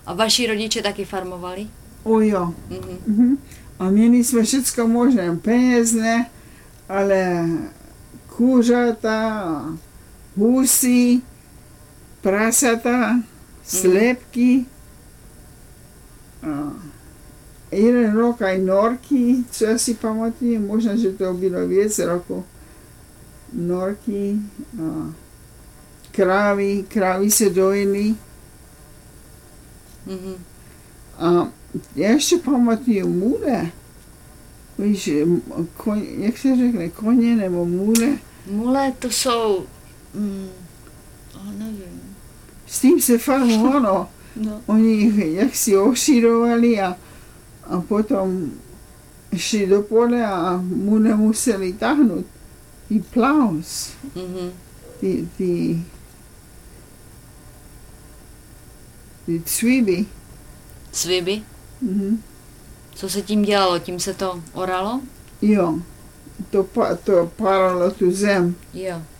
A vaši rodiče taky farmovali? O jo. A měli jsme všecko možné, penězné, ale kuřata, husy, prasata, slepky, jeden rok aj norky, co já si pamatuju, možná, že to bylo víc roku. Norky, krávy se dojili. A já ještě pamatuju můle. Víš, jak se řekne, koně nebo můle? Můle to jsou, nevím. S tím se farmovalo. No. Oni jak si ošírovali a potom šli do pole a můle museli tahnout. Ty plows. Ty cviby. Cviby? Co se tím dělalo? Tím se to oralo? Jo, to páralo tu zem. Jo.